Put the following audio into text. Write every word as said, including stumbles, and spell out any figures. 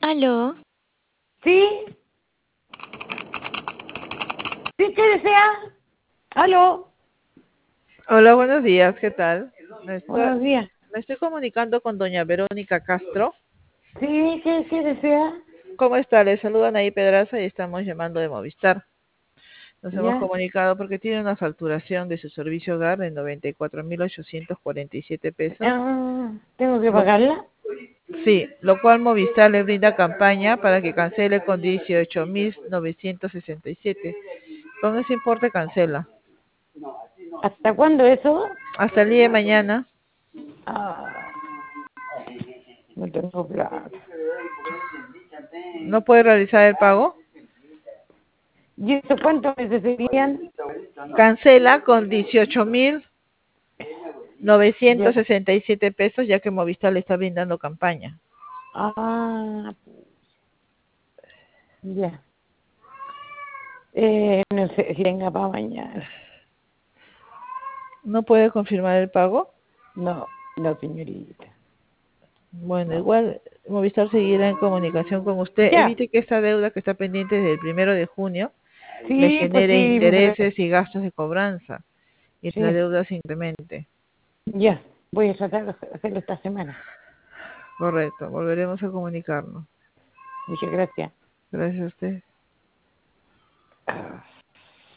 ¿Aló? ¿Sí? ¿Sí que desea? ¿Aló? Hola, buenos días, ¿qué tal? Me estoy, Buenos días. me estoy comunicando con doña Verónica Castro. ¿Sí? ¿Qué, qué desea? ¿Cómo está? Le saludan ahí Pedraza y estamos llamando de Movistar. Nos hemos ¿Ya? comunicado porque tiene una facturación de su servicio hogar de noventa y cuatro mil ochocientos cuarenta y siete pesos. Ah, ¿tengo que Lo, pagarla? sí, lo cual Movistar le brinda campaña para que cancele con dieciocho mil novecientos sesenta y siete. Con ese importe cancela. ¿Hasta cuándo eso? Hasta el día de mañana. Ah, no tengo plata. ¿No puede realizar el pago? ¿Y eso cuántos meses serían? Cancela con dieciocho mil novecientos Ya. sesenta y siete pesos, ya que Movistar le está brindando campaña. Ah, ya. Eh, no sé si tenga para mañana. ¿No puede confirmar el pago? No, no, señorita. Bueno, No. igual Movistar seguirá en comunicación con usted. Ya. Evite que esta deuda que está pendiente desde el primero de junio le Sí, pues genere sí, pero- intereses y gastos de cobranza y la sí. deuda se incremente. Ya. Voy a tratar de hacerlo esta semana. Correcto, volveremos a comunicarnos. Muchas gracias. Gracias a usted. Ah.